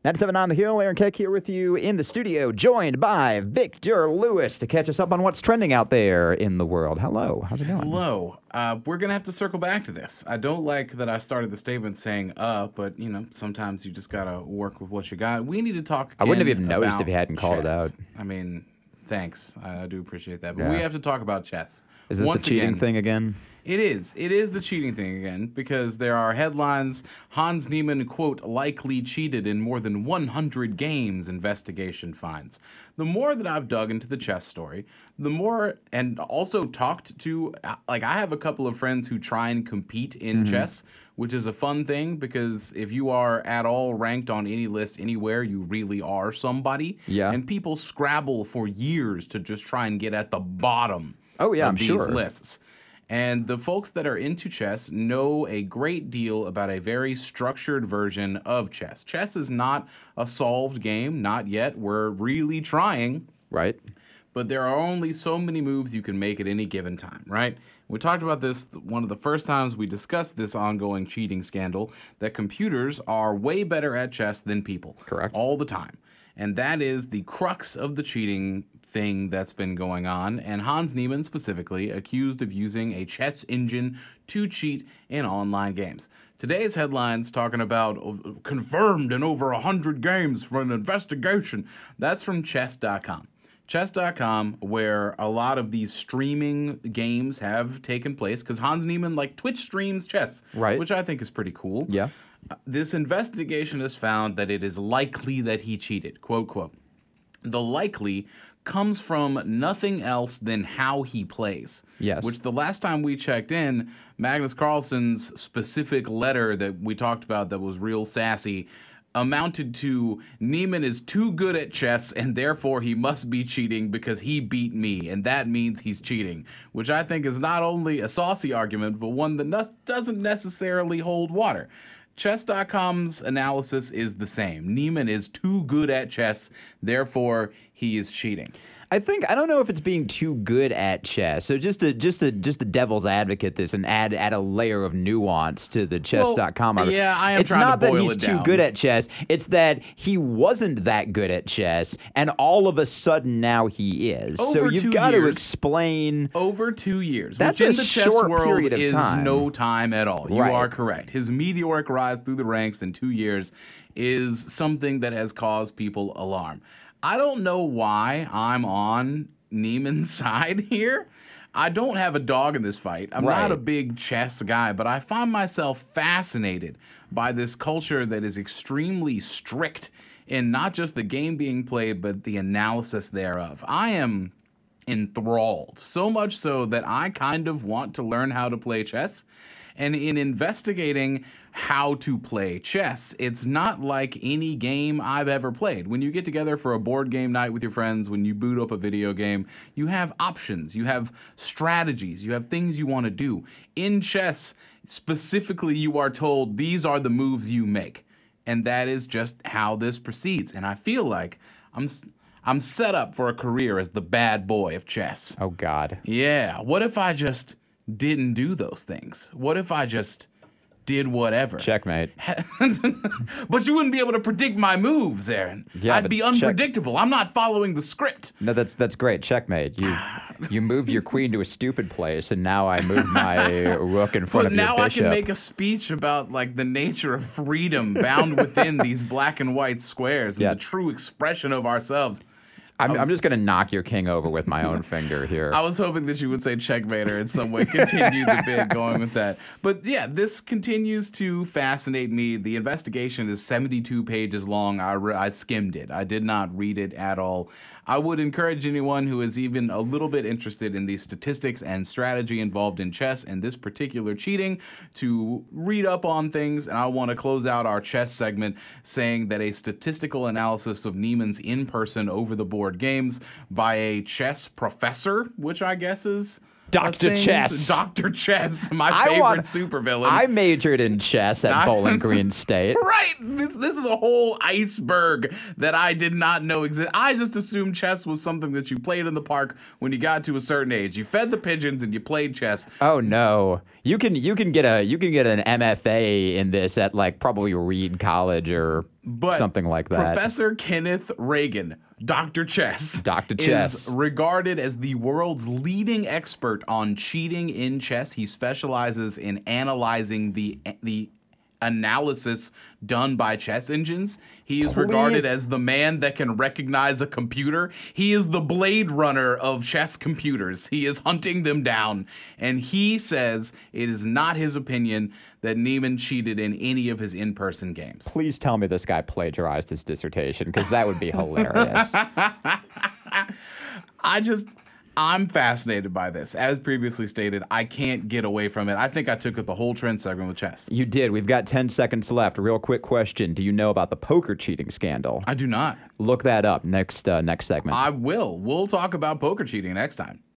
97 on the Hill, Aaron Keck here with you in the studio, joined by Victor Lewis to catch us up on what's trending out there in the world. Hello, how's it going? Hello. We're going to have to circle back to this. I don't like that I started the statement saying, but, sometimes you just got to work with what you got. We need to talk I wouldn't have even noticed if you hadn't called it out. I mean, thanks. I do appreciate that. But we have to talk about chess. Is this the cheating thing again? It is. It is the cheating thing again, because there are headlines. Hans Niemann, quote, likely cheated in more than 100 games, investigation finds. The more that I've dug into the chess story, the more, and also talked to, I have a couple of friends who try and compete in chess, which is a fun thing, because if you are at all ranked on any list anywhere, you really are somebody. Yeah. And people scrabble for years to just try and get at the bottom of these lists. And the folks that are into chess know a great deal about a very structured version of chess. Chess is not a solved game, not yet. We're really trying. Right. But there are only so many moves you can make at any given time, right? We talked about this one of the first times we discussed this ongoing cheating scandal, that computers are way better at chess than people. Correct. All the time. And that is the crux of the cheating thing that's been going on, and Hans Niemann specifically accused of using a chess engine to cheat in online games. Today's headlines talking about confirmed in over 100 games for an investigation. That's from chess.com. Chess.com, where a lot of these streaming games have taken place, because Hans Niemann, Twitch streams chess, right, which I think is pretty cool. Yeah. This investigation has found that it is likely that he cheated, quote, quote. The likely comes from nothing else than how he plays. Yes. Which the last time we checked in, Magnus Carlsen's specific letter that we talked about that was real sassy amounted to Niemann is too good at chess and therefore he must be cheating because he beat me and that means he's cheating, which I think is not only a saucy argument but one that doesn't necessarily hold water. Chess.com's analysis is the same. Niemann is too good at chess, therefore he is cheating. I don't know if it's being too good at chess. So just to devil's advocate this and add a layer of nuance to the chess.com. Well, yeah, I am it's trying not to boil that he's it too down. good at chess. It's that he wasn't that good at chess, and all of a sudden now he is. Over so you've 2 got to years. explain. Over 2 years. That's which in a the chess short world period of is time. No time at all. You Right. are correct. His meteoric rise through the ranks in 2 years is something that has caused people alarm. I don't know why I'm on Niemann's side here. I don't have a dog in this fight. I'm not a big chess guy, but I find myself fascinated by this culture that is extremely strict in not just the game being played, but the analysis thereof. I am enthralled, so much so that I kind of want to learn how to play chess. And in investigating how to play chess, it's not like any game I've ever played. When you get together for a board game night with your friends, when you boot up a video game, you have options, you have strategies, you have things you want to do. In chess, specifically, you are told these are the moves you make. And that is just how this proceeds. And I feel like I'm set up for a career as the bad boy of chess. Oh, God. Yeah. What if I just didn't do those things? What if I just did whatever? Checkmate. But you wouldn't be able to predict my moves, Aaron. Yeah, I'd be unpredictable. I'm not following the script. No, that's great. Checkmate. You moved your queen to a stupid place, and now I moved my rook in front of your bishop. But now I can make a speech about the nature of freedom bound within these black and white squares and the true expression of ourselves. I'm just going to knock your king over with my own finger here. I was hoping that you would say checkmate or in some way continue the bid going with that. But yeah, this continues to fascinate me. The investigation is 72 pages long. I skimmed it. I did not read it at all. I would encourage anyone who is even a little bit interested in the statistics and strategy involved in chess and this particular cheating to read up on things. And I want to close out our chess segment saying that a statistical analysis of Niemann's in-person over-the-board games by a chess professor, which I guess is Dr. Chess. Dr. Chess, my favorite supervillain. I majored in chess at Bowling Green State. Right. This is a whole iceberg that I did not know existed. I just assumed chess was something that you played in the park when you got to a certain age. You fed the pigeons and you played chess. Oh no. You can get an MFA in this at probably Reed College or But something like that. Professor Kenneth Reagan, Dr. Chess, Dr. Chess. is regarded as the world's leading expert on cheating in chess. He specializes in analyzing the analysis done by chess engines. He is regarded as the man that can recognize a computer. He is the Blade Runner of chess computers. He is hunting them down. And he says it is not his opinion that Niemann cheated in any of his in-person games. Please tell me this guy plagiarized his dissertation, because that would be hilarious. I'm fascinated by this. As previously stated, I can't get away from it. I think I took it the whole trend segment with chess. You did. We've got 10 seconds left. A real quick question. Do you know about the poker cheating scandal? I do not. Look that up next segment. I will. We'll talk about poker cheating next time.